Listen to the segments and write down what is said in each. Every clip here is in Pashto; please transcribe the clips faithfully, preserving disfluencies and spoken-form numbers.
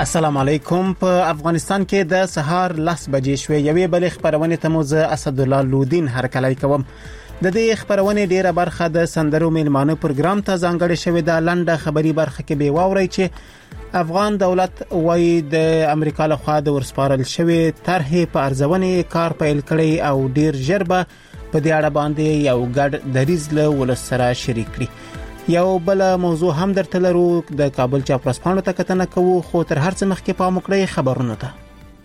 السلام علیکم. په افغانستان کې د سهار لس بجې شوې. یوې بلې خبرونه ته مو زه اسد الله لودین هرکلی کوم. د دې خبرونه ډیره برخه د سندرو میلمانه پروګرام ته ځانګړې شوې ده. لنډه خبري برخه کې به واوري چې افغان دولت وايي د امریکا له خوا د ورسپارل شوې طرحې په ارزونې کار پیل کړي او ډیر ژر به په دې اړه باندې یو ګډ دریځ له ولس سره شریک کړي. یو بل موضوع هم درته لرو. د کابل چاپرسپانو ته کتنه کوو، خو تر هر څه مخکې پام وکړئ خبرونه ته.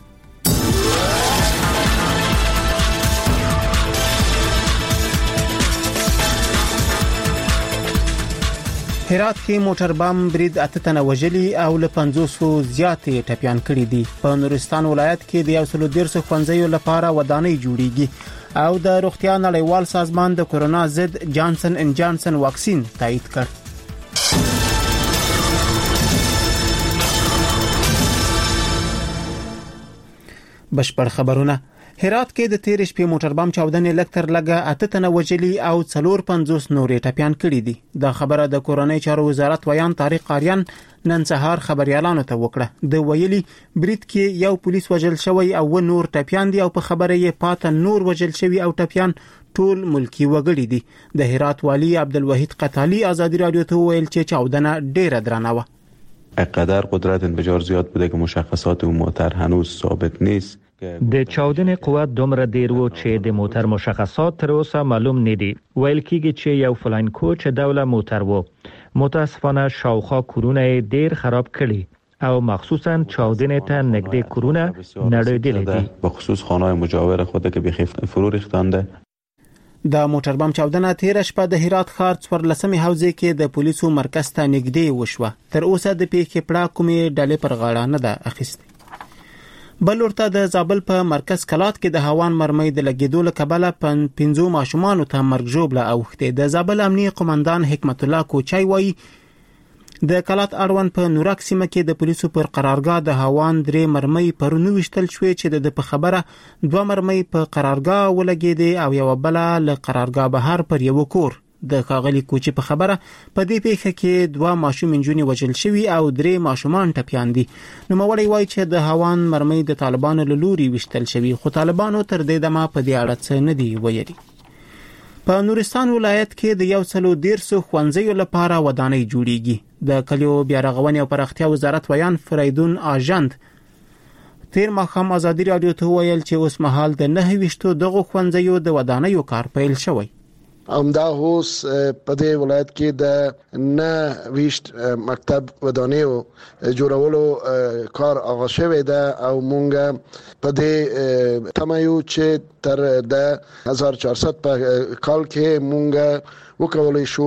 هرات کې موټر بم برید اته تنه وژلي او له پنځوس زیاتې ټپيان کړي دي. په نورستان ولایت کې د یو سل ودیرش ښوونځیو لپاره ودانۍ جوړیږي او د روغتیا نړیوال سازمان د کورونا ضد جانسن ان جانسن واکسین تایید کړ. بشپړ خبرونه. هرات کې د تیر شپې موټر بم چاودنې لکتر لګه اته تنه وژلي او څلور پنځوس نورې ټپيان کړي دي. دا خبره د کورنۍ چارو وزارت ویان طارق قاریان نن سهار خبريالانو ته وکړه. د ویلي برید کې یو پولیس وژل شوی او و نور ټپيان دي او په خبره یې پاته نور وژل شوی او ټپيان ټول ملکی وګړي دي. د هرات والی عبدالوحید قتالی آزادی رادیو ته ویل چې چاودنه ډیره درنه و. اقدر قدرت انفجار زیاد بوده که مشخصات و موتر هنوز ثابت نیست. د چاودنې قوت دومره ډیر و چې د موټر مشخصات تر اوسه معلوم نه دي. ویل کېږي چې یو فلاین کوچ ډوله موټر و. متاسفانه شاوخوا کورونه ډیر خراب کړي او مخصوصا چاودنې ته نږدې کورونه نړیدلې دي. به خصوص خانه‌های مجاور خود که به فرو ریختنده. د موټر بم چاودنه تیر شپه د هرات ښار څوارلسمې حوزې کې د پولیسو مرکز ته نږدې وشوه. تر اوسه د پیښې پړه کومې ډلې پر غاړه نه ده اخیستې. بل ورته د زابل په مرکز کلات کې د هوان مرمۍ د لګیدو له کبله پنځو ماشومان ته مرګ ژوبله اوخته. د زابل امنیي قومندان حکمت الله کوچای وایي د کلات اړوند په نورک سیمه کې د پولیسو پر قرارګاه د هوان درې مرمۍ پرونی وشتل شوې چې د په خبره دوه مرمۍ په قرارګاه ولګېدې او یو بل له قرارګاه بهر پر یو کور. د خاغلی کوچی په خبره په دې پیښه کې دوه ماشوم انجونی وژل شوی او درې ماشومان ټپيان دي. نو مولوی وایي چې د هوان مرمۍ د طالبانو له لوري وشتل شوی، خو طالبانو تر دې دمه په دې اړه څه نه دی ویلي. په نورستان ولایت کې د یو سل ودیرش ښوونځیو لپاره ودانۍ جوړیږي. د کلیو بیا رغونې او پراختیا وزارت ویان فریدون آژاند تیر ماښام آزادی رادیو ته ویل چې اوس مهال د نه ویشتو دغه ښوونځیو د ودانیو کار پیل شوی. همدا اوس په دې ولایت کې د نه ویشت مکتب ودانیو جوړولو کار آغاز شوی ده او مونږ په دې تمایو چې تر د هزار و چهارصد په کال کې مونږ وکولای شو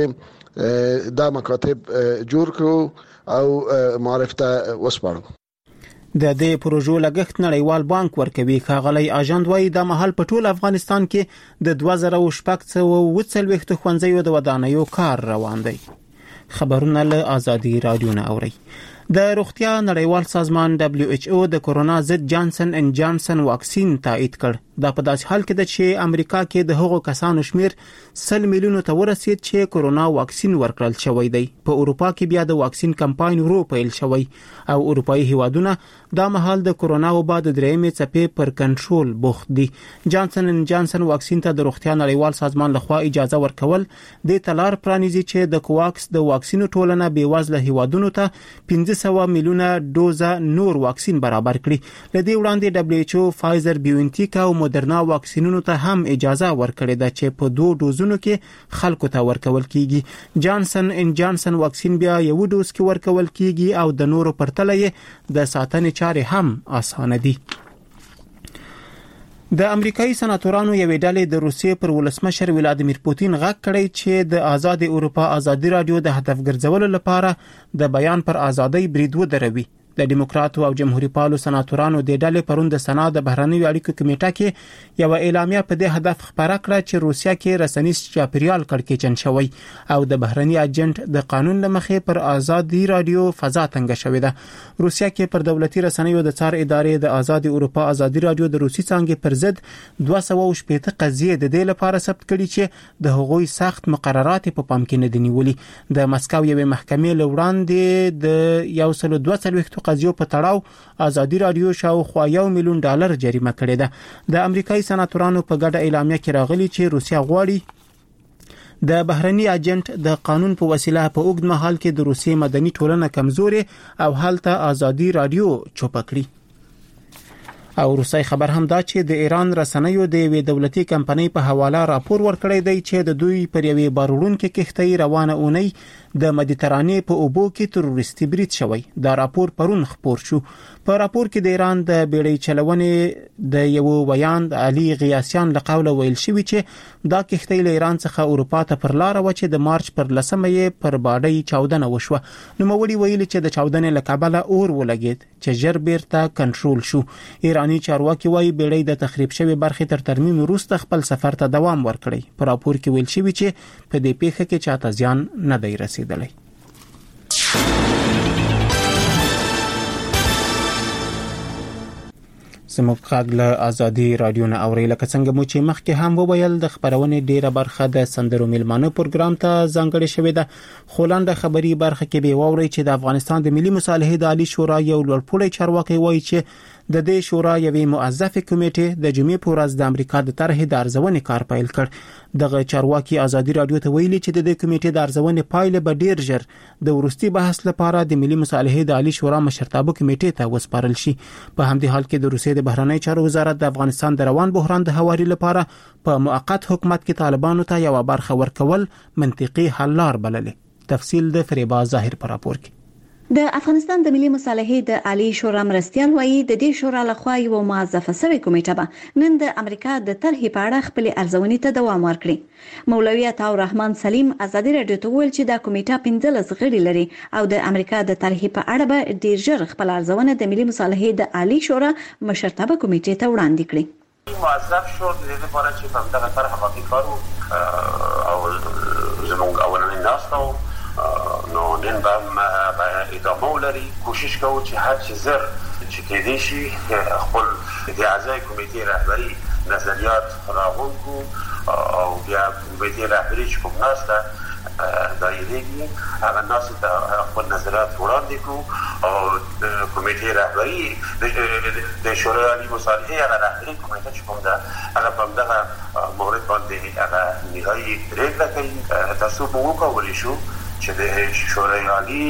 چې دا مکاتب جوړ کړو او معرفت ته وسپارو. د دې پروژو لګښت نړیوال بانک ورکوي. ښاغلی آژاند وايي د محل په ټول افغانستان کې د دوه زره شپږ سوه اووه څلوېښت ښوونځیو د ودانیو کار روان دی. خبرونه له آزادي رادیو نه اوري. د روغتیا نړیوال سازمان دبليو ایچ او د کورونا ضد جانسن ان جانسن واکسین تایید کړ. دا په داسې حال کې ده چې امریکا کې د هغو کسانو شمیر سل میلیونو ته ورسید چې کورونا واکسین ورکړل شوی دی. په اروپا کې بیا د واکسین کمپاین ورو پیل شوی او اروپאי هیوادونه دا مهال د کورونا وبا د درېمې څپې پر کنټرول بوخت دي. جانسن ان جانسن واکسین ته د روغتیا نړیوال سازمان لخوا اجازه ورکول د تلار پرانیزي چې د کوواکس د واکسینو ټولنه بیوازله هیوادونو ته پنځه سوه میلیونه ډوزه نور واکسین برابر کړي. لدې وړاندې دبليو ایچ او فایزر بیوانټیک او مدرنا واکسینونو ته هم اجازه ورکړې ده چې په دوه ډوزونو کې خلکو ته ورکول کیږي. جانسن ان جانسن واکسین بیا یو ډوز کې ورکول کیږي او د نورو پرتله یې د ساتنې چارې هم اسانه دي. د امریکایي سناتورانو یوې ډلې د روسیې پر ولسمشر ولادیمیر پوتین غږ کړی چې د آزاد اروپا آزادي رادیو د هدف ګرځولو لپاره د بیان پر ازادۍ برید ودروي. د دیموکراتو او جمهوریت پالو سناتورانو د ډلې پروند د سنا د بهرنیو اړیکو کمیټه کې یو اعلامیه په دې هدف خبره کړه چې روسیا کې رسنیز چاپیریال کړکېچن شوی او د بهرنی اجنټ د قانون لمخې پر آزادي رادیو فضا تنګ شوې ده. روسیا کې پر دولتي رسنیو د څار ادارې د آزاد اروپا آزادي رادیو د روسي څانګې پر ضد دوه سوه او شپږ قضیې د دې لپاره ثبت کړي چې د هغوی سخت مقررات په پام کې نه دي نیولي. د مسکو یوې محکمې لوړاندې د یو سل دوه څلوېښت قضیو په تړاو ازادي رادیو شاوخوا یو میلیون ډالر جریمه کړې ده. د امریکایي سناتورانو په ګډه اعلامیه کې راغلي چې روسیا غواړي د بهرني اجنټ د قانون په وسیله په اوږد مهال کې د روسیې مدني ټولنه کمزوري او هلته ازادي رادیو چوپ کړي. او روسي خبر هم دا چې د ایران رسنیو د یوې دولتي کمپنۍ په حواله راپور ورکړی دی چې د دوی پر یوې باروړونکو کښتۍ روانه اونۍ د مدیترانې په اوبو کې تروریستي برید شوی. دا راپور پرون خپور شو. په راپور کې د ایران د بیړۍ چلونې د یو ویاند علي غیاسیان له قوله ویل شوی چې دا کښتۍ له ایران څخه اروپا ته پر لار و چې د مارچ پر لسمه یې پر باډۍ چاودنه وشوه. نو موري ویل چې د چاودنې له کبله اور ولګید چې ژر بیرته کنټرول شو. ایرانی چارواکي وايي بیړۍ د تخریب شوی برخې تر ترمیم وروسته خپل سفر ته دوام ورکړي. په راپور کې ویل شوی چې په دې پیښه کې چاته ځان نه دی رسیدلی. زموږ غږ له ازادي رادیو نه اوري. لکه څنګه مو چې مخکې هم وویل د خبرونې ډیره برخه د سندرو میلمانه پروګرام ته ځانګړې شوې ده. خو لاندې خبري برخه کې به ووري چې د افغانستان د ملي مصالحې د عالی شورا یو لوړپوړی چارواکي وایي چې د دې شورا یوې موظفه کمیټې د جمعې په ورځ د امریکا د طرحې د ارزونې کار پیل کړ. دغه چارواکي ازادي رادیو ته ویلي چې د دې کمیټې د ارزونې پایله به ډیر ژر د ورستي بحث لپاره د ملي مصالحې د عالی شورا مشرتابه کمیټې ته وسپارل شي. په همدې حال کې د روسیې د بهرنی چارو وزارت د افغانستان د روان بحران د هواري لپاره په موقت حکومت کې طالبانو ته یو برخه ورکول منطقي حل لار بللې. تفصیل د فریبا ظاهر پر راپور کې. د افغانستان د ملي مصالحې د عالی شورا مرستیال وایي د دې شورا لخوا یو موظفه شوی کمیټه به نن د امریکا د طرحې په اړه خپل ارزونې ته دوام ورکړي. مولوی عطا رحمان سلیم ازادي رادیو ته ویل چې دا کمیټه پنځلس غړي لري او د امریکا د طرحې په اړه به ډیر ژر خپل ارزونه د ملي مصالحې د عالی شورا مشرتابه کمیټې ته وړاندې کړي. موظف شو د دې لپاره چې په دغه طرح باندې کارو او زموږ اولنی ناستو نو نن به ادامه ولري. کوشش کوو چې هر څه زر چې کېدې شي خپل د اعضای کمیټې رهبری نظریات راغونډو او بیا کمیټې رهبری چې کوم ناسته دایریږي هغه ناس ته خپل نظریات وړاندې کړو او کمیټې رهبری د شورای عالی مصالحې هغه رهبری کمیټه چې کوم ده هغه په دغه مورد باندې هغه نهایي پرېکړه کوي. تاسو به وکولای شو چې د شورای عالی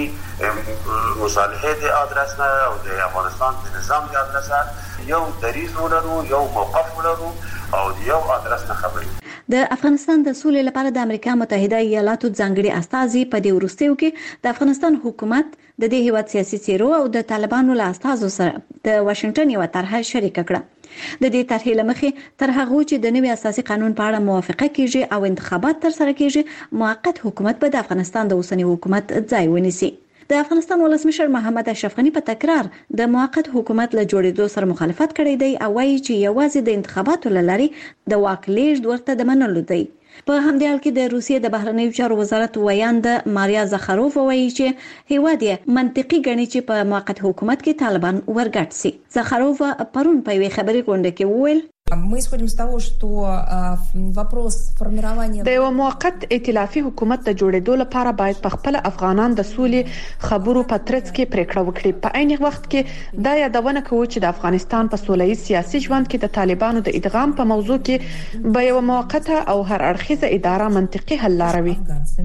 مصالحې د ادرس نه او د افغانستان د نظام د ادرس یو دریز ولرو یو موقف ولرو او یو ادرس نه خبرې. د افغانستان د سولې لپاره د امریکا متحده ایالاتو ځانګړي استازي په دې وروستیو کې د افغانستان حکومت د دې هیواد سیاسي څیرو او د طالبانو له استازو سره د واشنگټن یو طرحه شریک کړه. د دې طرحې لمخې تر هغه چې د نوي اساسي قانون په اړه موافقه کیږي او انتخابات تر سره کیږي موقت حکومت به د افغانستان د اوسنی حکومت ځای ونیسي. د افغانستان ولسمشر محمد اشرف غنی په تکرار د موقت حکومت له جوړېدو سره مخالفت کړی دی او وایي چې یوازې د انتخاباتو لاري د واک لیږد ورته د منلو دی. په همدې حال کې د روسیې د بهرنیو چارو وزارت ویاند ماریا زخاروف وایي چې هیواد یې منطقي ګڼي چې په موقت حکومت کې طالبان ورګټ سي. زخاروف پرون په یوې خبري غونډه کې وویل Мы исходим с того, что вопрос формирования د یو موقت ائتلافي حکومت د جوړېدو لپاره باید په خپل افغانان د سولې خبرو په ترڅ کې پریکړه وکړي. په عین وخت کې دا یادونه کوي چې د افغانستان په سولهییز سیاسي ژوند کې د طالبانو د ادغام په موضوع کې به یو موقته او هر اړخیزه اداره منطقي حل لاري.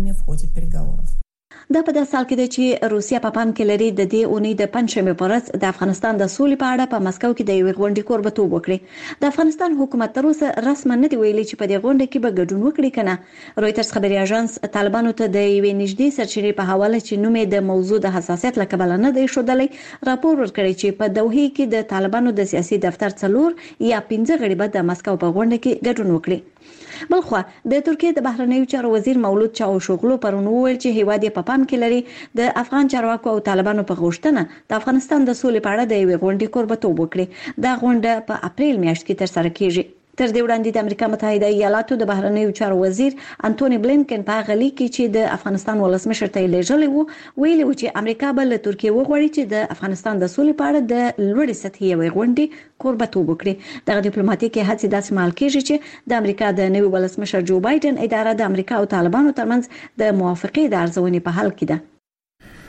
دا په داسې حال کې دی چې روسیا په پام کې لري د دې اونۍ د پنځمې په ورځ د افغانستان د سولې په اړه په مسکو کې د یوې غونډې کوربتوب وکړي. د افغانستان حکومت تر اوسه رسماً نه دی ویلي چې په دې غونډه کې به ګډون وکړي کنه. رويټرز خبري اژانس طالبانو ته د یوې نږدې سرچینې په حواله چې نوم یې د موضوع د حساسیت له کبله نه دی ښودلی راپور ورکړی چې په دوحه کې د طالبانو د سیاسي دفتر څلور یا پنځه غړي به د مسکو په غونډه کې ګډون وکړي. بلخوا د ترکیې د بهرنیو چارو وزیر مولود چاوشوغلو پرون وویل چې هیواد یې په پام کې لري د افغان چارواکو او طالبانو په غوښتنه د افغانستان د سولې په اړه د یوې غونډې کوربتوب وکړي. دا غونډه په اپریل میاشت کې تر سره کیږي. تر دې وړاندې د امریکا متحده ایالاتو د بهرنیو چارو وزیر انټونی بلینکن په غلي کې چې د افغانستان ولسمشر ته لېږلی وو ویلي و چې امریکا به له ترکیې وغواړي چې د افغانستان د سولې په اړه د لوړې سطحې یوې غونډې کوربتوب وکړي. دغه ډیپلوماټیکي هڅې داسې مهال کېږي چې د امریکا د نوي ولسمشر جو بایدن اداره د امریکا او طالبانو ترمنځ د موافقې د ارزونې په حال کې ده.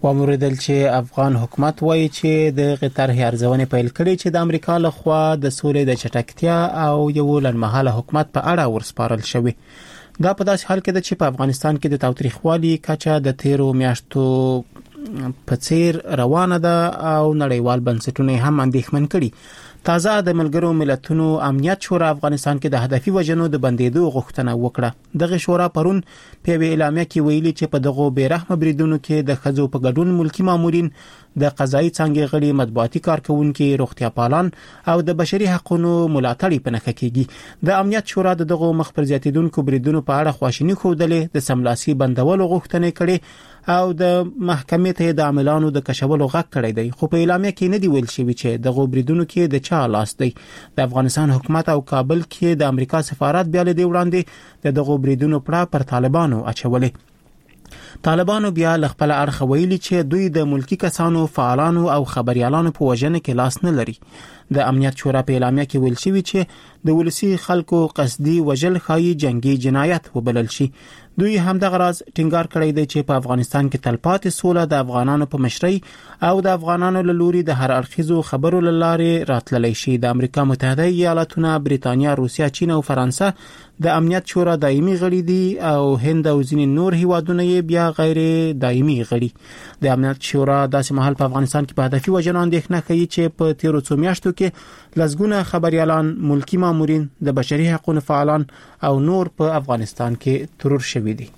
وموردل چې افغان حکومت وایي چې د غطرح ارزونه پیل کړي چې د امریکا لخوا د سولې د چټکتیا او یو لنمحاله حکومت په اړه ورسپارل شوی. دا په داسې حال کې ده چې په افغانستان کې د تاوتریخوالي کچه د تیرو میاشتو په څیر روانه ده او نړیوال بنسټونه هم اندېښمن کړي. تازه د ملګرو ملتونو امنیت شورا افغانستان کې د هدفي وجنو د بندیدو غوښتنه وکړه. دغه شورا پرون په اعلامیه کې ویلي چې په دغه بیرحمه بریدونو کې د خزو په ګډون ملکی مامورین، د قضایي څنګه غړي، مطبوعاتي کارکونکو، روغتیا پالان او د بشري حقوقو ملاتړي په نخښه کېږي. د امنیت شورا دغه مخ پر زیاتیدونکو بریدونو په اړه خواشینی خوده د سملاسي بندولو غوښتنه کړې او د محکمې ته د عاملانو د کشولو غږ کړی دی. خو په اعلامیه کې نه دی ویل شوی چې دغه بریدونو کې د چا لاس دی. د افغانستان حکومت او کابل کې د امریکا سفارت بیا له دی وړاندې د دغه بریدونو پړه پر طالبانو اچولې. طالبانو بیا خپل اړخ ویلي چې دوی د ملکی کسانو، فعالانو او خبريالانو په وژنه کې لاس نه لري. د امنیت شورا په اعلامیه کې ویل شوی چې د ولسی خلکو قصدي وژل خایي جنگي جنایت وبلل شي. دوی هم د غراز ټینګار کړی دی چې په افغانستان کې تلپاتې سوله د افغانانو په مشرۍ او د افغانانو له لوري د هر اړخیزو خبرو لاره راتللی شي. د امریکا متحده ایالاتونه، بریتانیا، روسیا، چین او فرانسه د امنیت شورا دایمي غړي دي او هند او ځینې نور هیوادونه یې بیا غیر دایمي غړي. د امنیت شورا داسې مهال په افغانستان کې په هدفي وجنو اندېښنه کوي چې په تیرو څو میاشتو کې لسګونه خبريالان، ملکی مامورین، د بشري حقوقو فعالان او نور په افغانستان کې ترور شوي دي.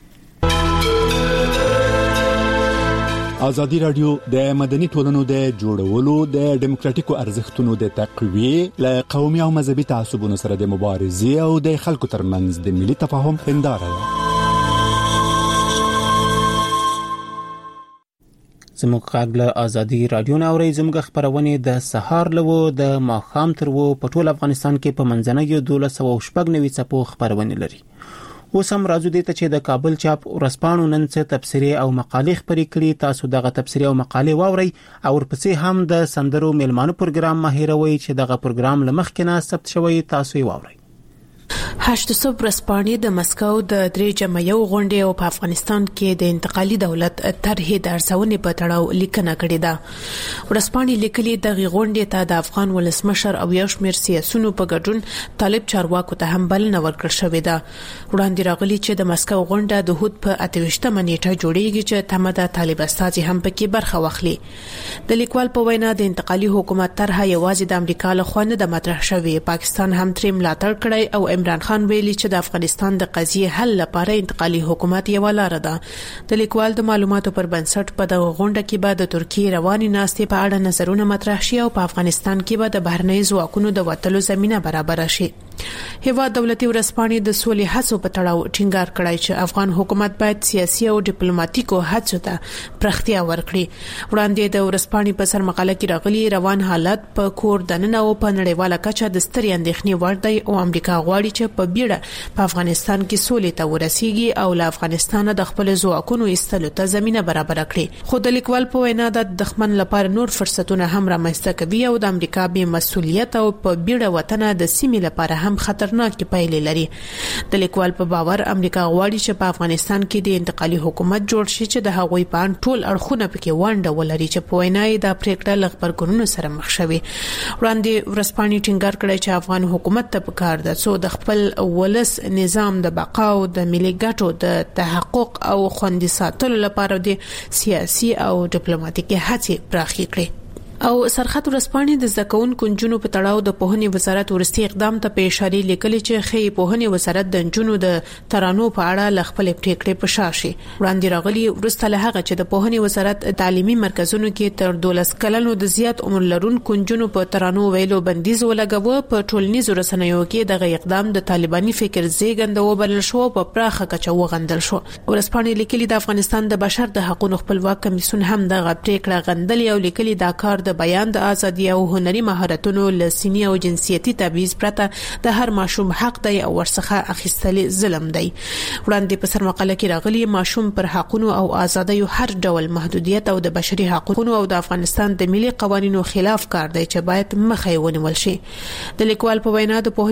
ازادي رادیو د مدني ټولنو د جوړولو، د ډیموکراتیکو ارزښتونو د تقویې، له قومي او مذهبي تعصبونو سره د مبارزې او د خلکو ترمنځ د ملي تفاهم هنداره ده. زموږ غږ له ازادي رادیو نه اوري. زموږ خبرونه د سهار لوو د ماخام تر وو په ټول افغانستان کې په منځنۍ دولس او شپږ نوي څپو خبرونه لري. اوس هم راځو دې ته چې د کابل چاپ ورسپانو نن څه تبصرې او مقالې خبرې کړي. تاسو دغه تبصرې او مقالې واورئ او ورپسې هم د سندرو میلمانو پروګرام ماهروي چې دغه پروګرام لمخکې نه ثبت شوی. تاسو یې واورئ. هشت صبح رسپانې د مسکو د درې جمعیو غونډې او په افغانستان کې د انتقالي دولت طرح د ارزونې په تړاو لیکنه کړې ده. ورسپانې لیکلي د غونډې ته د افغان ولسمشر او یو شمېر سیاسيونو په ګډون طالب چارواکو ته هم بلنه ورکړل شوې ده. وړاندې راغلي چې د مسکو غونډه د هوت په اتهشتمه نیټه جوړیږي چې تمه د طالب استازي هم پکې برخه واخلي. د لیکوال په وینا د انتقالي حکومت طرح یوازې د امریکا له خوا نه د مطرح شوی. پاکستان هم ترې ملاتړ کړی او عمران خان ویلي چې د افغانستان د قضیې حل لپاره انتقالي حکومت یو لار ده. د لیکوال د معلوماتو پر بنسټ په دغه غونډه کې به د ترکیه رواني ناستې په اړه نظرونه مطرح شي او په افغانستان کې به د بهرنۍ ځواکونو د وټلو زمينه برابر شي. هیواد دولتي ورسپانې د سولې هڅو په تړاو ټینګار کړی چې افغان حکومت باید سیاسي او ډیپلوماټیکو هڅو ته پرختیا ورکړي. وړاندې د ورسپانې په سر مقاله کې راغلي روان حالت په کور دننه او په نړیواله کچه د ستري اندېښنې وړ دی او امریکا غواړي چې په بیړه په افغانستان کې سولې ته ورسیږي او له افغانستان د خپل ځواکونو ایستلو ته زمينه برابر کړي. خو د لیکوال په وینا د دښمن لپاره نور فرصتونه هم رامنځته کوي او د امریکا به مسؤلیت او په بیړه وطن د سیمې لپاره هم خطرناک پایلې لري. د لیکوال په باور امریکا غواړي چې په افغانستان کې د انتقالي حکومت جوړ شي چې د هغوی په ان ټول اړخونه پکې ونډه ولري چې په وینا یې د پریکړه لغبرګونونو سره مخ شوي. وړاندې ورسپانې ټینګار کړی چې افغان حکومت ته پکار ده څو د خپل ولس نظام د بقا او د ملي ګټو د تحقق او خوندي ساتلو لپاره د سیاسي او ډیپلوماټیکي هڅې پراخې کړي. او سرحد ورسپانې د زکون کنجونو په تړاو د پوهنې وزارت ورستي اقدام ته په اشاره لیکلي چې خې پوهنې وزارت د جنونو د ترانو په اړه لغپل پریکړې په شاشي. وړاندې راغلي ورسته له هغه چې د پوهنې وزارت تعلیمي مرکزونو کې تر دولس کلنو د زیات عمر لرون کنجونو په ترانو ویلو بندیز ولګاوه. په ټولنیزو رسنیو کې دغه اقدام د طالباني فکر زیږنده وبلل شو په پراخه کچه وغندل شو. ورسپانې لیکلي د افغانستان د بشر د حقوقو خپلواک کمیسیون هم دغه پریکړه غندلې او لیکلي دا کار د بیان د ازادي او هنري مهارتونو لسینی او جنسيتي تبعیض پرته د هر ماشوم حق دی او ورڅخه اخیستل ظلم دی. وړاندې په سر مقاله کې راغلي ماشوم پر حقوقو او ازادۍ هر ډول محدودیت او د بشري حقوقو او د افغانستان د ملي قوانینو خلاف کار دی چې باید مخه ونیول شي. د لیکوال په وینا د